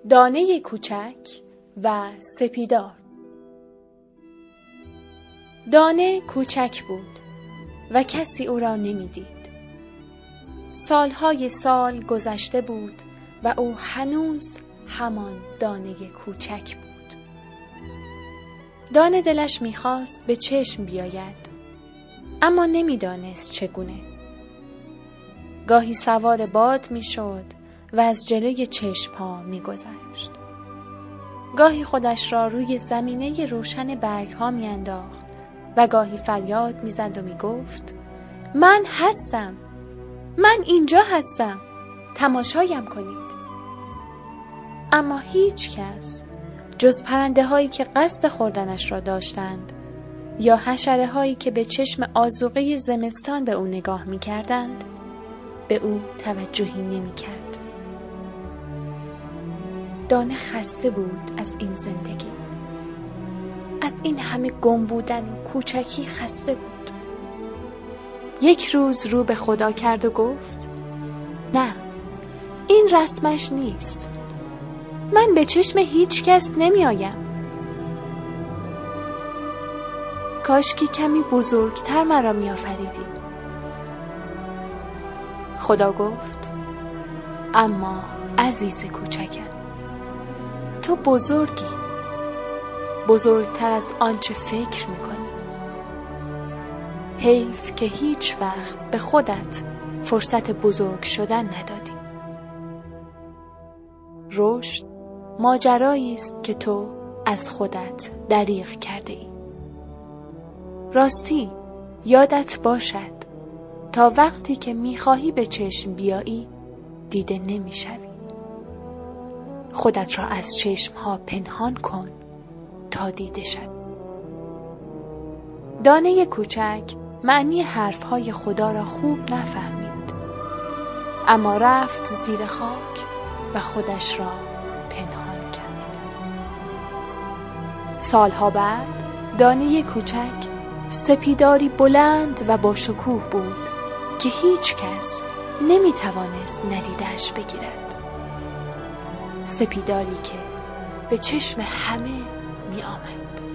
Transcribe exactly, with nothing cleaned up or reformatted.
دانه کوچک و سپیدار. دانه کوچک بود و کسی او را نمی‌دید. سالهای سال گذشته بود و او هنوز همان دانه کوچک بود. دانه دلش می‌خواست به چشم بیاید، اما نمی‌دانست چگونه. گاهی سوار باد می‌شد و از جلوی چشم‌ها می‌گذشت. گاهی خودش را روی زمینه روشن برگ‌ها می‌انداخت و گاهی فریاد می‌زد و می‌گفت: من هستم، من اینجا هستم، تماشایم کنید. اما هیچ کس جز پرنده هایی که قصد خوردنش را داشتند یا حشره هایی که به چشم آذوقه زمستان به او نگاه می کردند به او توجهی نمی کرد. دانه خسته بود از این زندگی، از این همه گم بودن و کوچکی خسته بود. یک روز رو به خدا کرد و گفت: نه، این رسمش نیست. من به چشم هیچ کس نمی آیم. کاشکی کمی بزرگتر مرا می آفریدی. خدا گفت: اما عزیز کوچکم، تو بزرگی، بزرگتر از آنچه فکر می کنی. حیف که هیچ وقت به خودت فرصت بزرگ شدن ندادی. رشد ماجرایی است که تو از خودت دریغ کرده ای. راستی یادت باشد تا وقتی که میخواهی به چشم بیایی دیده نمیشوی. خودت را از چشمها پنهان کن تا دیده شوی. دانه کوچک معنی حرفهای خدا را خوب نفهمید، اما رفت زیر خاک و خودش را پنهان کرد. سالها بعد دانه کوچک سپیداری بلند و با شکوه بود که هیچ کس نمی توانست ندیدش بگیرد. سپیداری که به چشم همه می آمد.